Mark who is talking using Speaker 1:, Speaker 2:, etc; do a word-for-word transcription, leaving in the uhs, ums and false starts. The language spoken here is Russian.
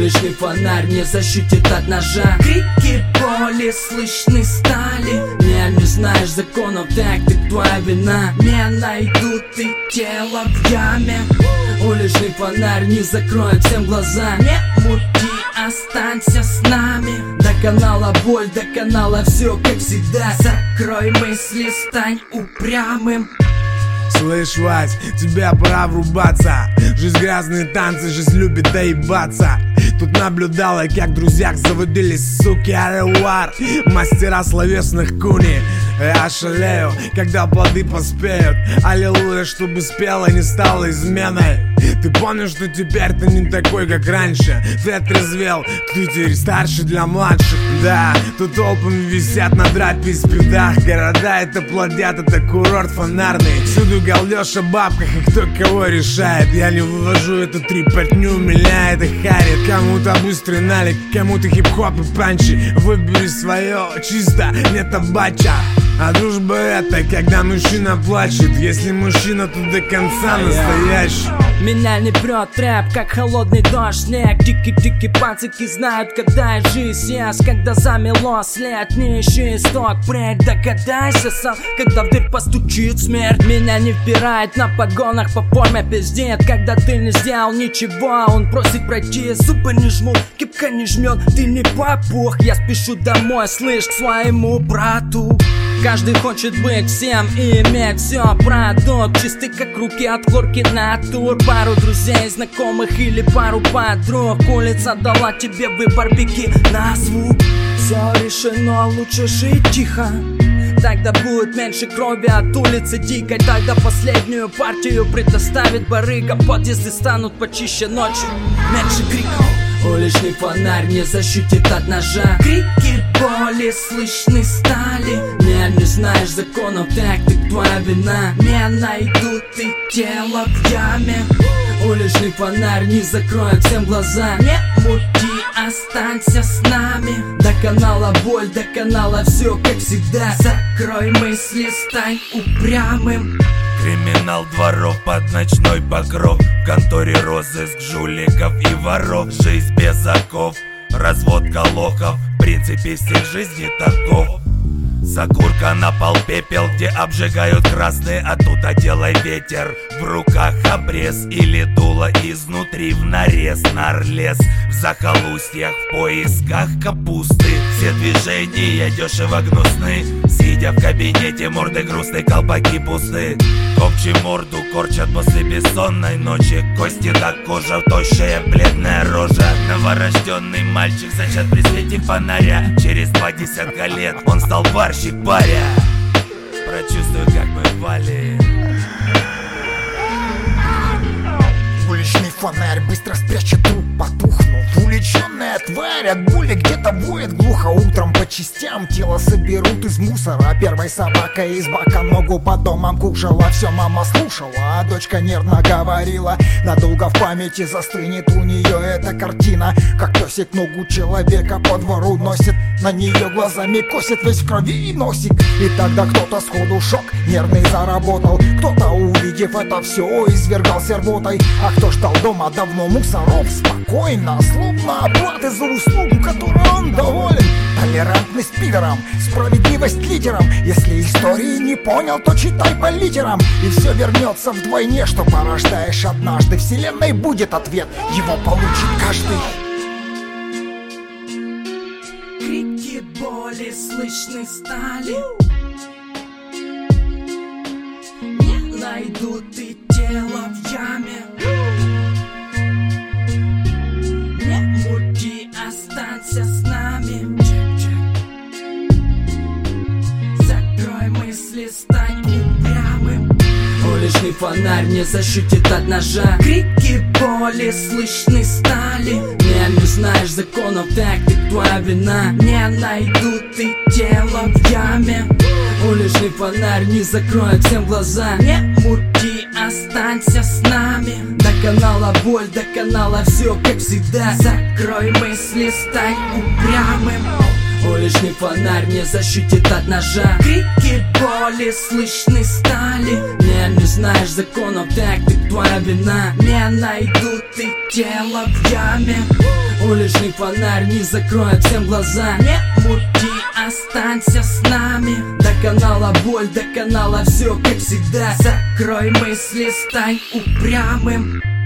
Speaker 1: Уличный фонарь не защитит от ножа. Крики боли слышны стали. Не, не знаешь законов тактик, твоя вина. Не найдут и тело в яме. Уличный фонарь не закроет всем глаза. Не мути, останься с нами. До канала боль, до канала все как всегда. Закрой мысли, стань упрямым.
Speaker 2: Слышь, Вась, тебе пора врубаться. Жизнь грязные танцы, жизнь любит доебаться. Тут наблюдала, как в друзьях заводились суки. Аревуар, мастера словесных куни. Я шалею, когда плоды поспеют. Аллилуйя, чтобы спела не стала изменой. Ты помнишь, что теперь ты не такой, как раньше. Ты отрезвел, ты теперь старше для младших. Да, тут толпами висят на драпе и спидах. Города это плодят, это курорт фонарный. Всюду галдеж о бабках и кто кого решает. Я не вывожу эту трипотню, меня это харит. Кому-то быстрый налик, кому-то хип-хоп и панчи. Выбери свое, чисто, не табача. А дружба это, когда мужчина плачет. Если мужчина, то до конца настоящий.
Speaker 1: Меня не прет рэп, как холодный дождь, снег. Дикие-дикие пацаки знают, когда я жизнь ест. Когда замело след, не ищи исток, прядь. Догадайся сам, когда в дверь постучит смерть. Меня не впирает на погонах, по форме пиздец. Когда ты не сделал ничего, он просит пройти. Зубы не жмут, кепка не жмет, ты не попух. Я спешу домой, слышь, к своему брату. Каждый хочет быть всем и иметь все. Продукт чистый, как руки от хлорки натур. Пару друзей, знакомых или пару подруг. Улица дала тебе выбор, беги на звук. Все решено, лучше жить тихо. Тогда будет меньше крови от улицы дикой. Тогда последнюю партию предоставит барыга. Подъезды станут почище ночью, меньше криков. Уличный фонарь не защитит от ножа. Крики боли слышны стали. Не, не знаешь законов тактик, твоя вина. Не найдут и тело в яме. Уличный фонарь не закроет всем глаза. Не мути, останься с нами. До канала боль, до канала все как всегда. Закрой мысли, стань упрямым.
Speaker 3: Криминал дворов под ночной покров. В конторе розыск жуликов и воров. Жизнь без оков, разводка лохов. В принципе стиль жизни таков. Закурка на пол, пепел, где обжигают красные. Оттуда делай ветер, в руках обрез. Или дуло изнутри в нарез. Нарлез в захолустьях, в поисках капусты. Все движения дешево гнусны. Сидя в кабинете, морды грустные, колпаки пусты. Копчи морду корчат после бессонной ночи. Кости до кожи, тощая бледная рожа. Новорожденный мальчик зачат при свете фонаря. Через два десятка лет он стал барщик паря. Прочувствуй, как мы валим.
Speaker 4: Уличный фонарь быстро спрячет труп, потухнул. Увлеченная тварь от боли где-то воет глухо. Утром по частям тело соберут из мусора. Первой собакой из бака ногу по домам кушала. Все мама слушала, а дочка нервно говорила. Надолго в памяти застынет у нее эта картина. Как песик ногу человека по двору носит. На нее глазами косит, весь в крови и носик. И тогда кто-то сходу шок нервный заработал. Кто-то, увидев это все, извергался рвотой. А кто ждал дома давно мусоров, спокойно, словно оплаты за услугу, которой он доволен. Толерантность пидорам, справедливость лидерам. Если истории не понял, то читай по литерам. И все вернется вдвойне, что порождаешь однажды. Вселенной будет ответ, его получит каждый.
Speaker 1: Крики боли слышны стали. Не найдут и тело в яме. Не мути, останься с нами. Закрой мысли, стань упрямым. Уличный фонарь не защитит от ножа. Крики боли слышны стали. Не, не знаешь законов тактик, твоя вина. Не найдут и тело в яме. Уличный фонарь не закроет всем глаза. Не мути, останься с нами. До канала боль, до канала все как всегда. Закрой мысли, стань упрямым. Уличный фонарь не защитит от ножа. Крики боли слышны стали. Не, не знаешь законов тактик, твоя вина. Не найдут и тело в яме. Уличный фонарь не закроет всем глаза. Не мути, останься с нами. До канала боль, до канала все как всегда. Закрой мысли, стань упрямым.